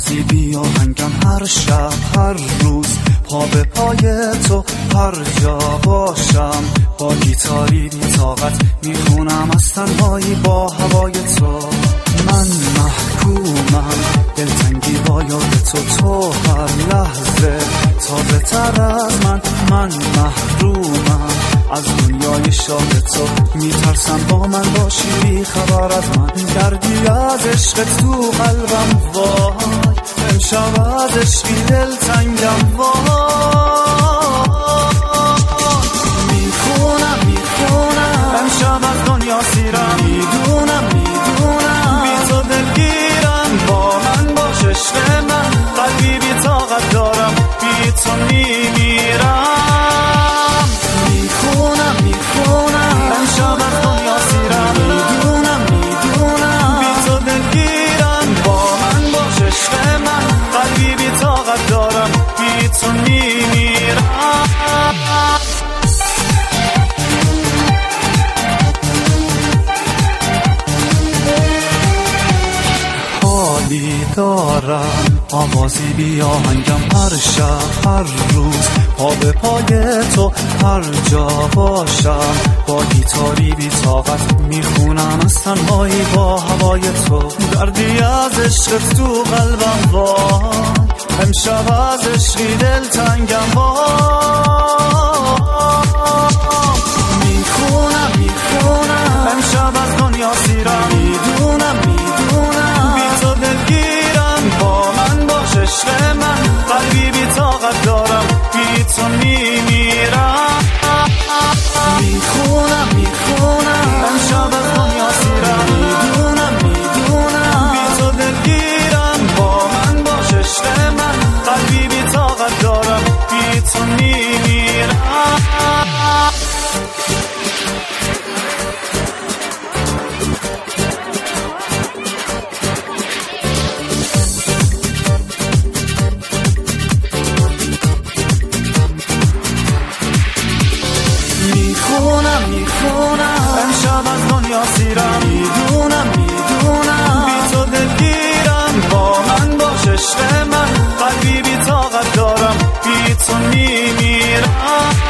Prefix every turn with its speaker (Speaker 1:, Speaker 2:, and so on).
Speaker 1: آوازی بیا هنگم هر شب هر روز پا به پای تو هر جا باشم با گیتاری بی طاقت میخونم از تنهایی با هوای تو. من محکومم دلتنگی با یاد تو هر لحظه تازه تر از من محرومم از دنیای شاد تو. میترسم با من باشی بی خبر از من، گردی از عشق تو قلبم وای، امشب از عشقی دلتنگم وای. میخونم امشب از دنیا سیرم، میدونم بی تو دلگیرم، با من باش عشق من، قلبی بی طاقت دارم، بی تو میمیرم. میخونم امشب از دنیا سیرم، میدونم بی تو دلگیرم، با من باش عشق من، قلبی بی طاقت دارم، بی تو میمیرم. حالی دارم آوازی بیا هنگم هر شب هر روز پا به پای تو هر جا باشم با گیتاری بی طاقت میخونم از تنهایی با هوای تو. دردی از عشق تو قلبم وای، امشب از عشقی دلتنگم وای. میخونم امشب از دنیا سیرم، میدونم بی تو دلگیرم، با من باش عشق من، قلبی بی طاقت دارم، بی تو میمیرم. میخونم امشب از دنیا سیرم، میدونم بی تو دلگیرم، با من باش عشق من، قلبی بی طاقت دارم، بی تو میمیرم. میخونم امشب از دنیا سیرم، میدونم بی تو دلگیرم، با من باش عشق من، قلبی بی طاقت دارم، بی تو میمیرم.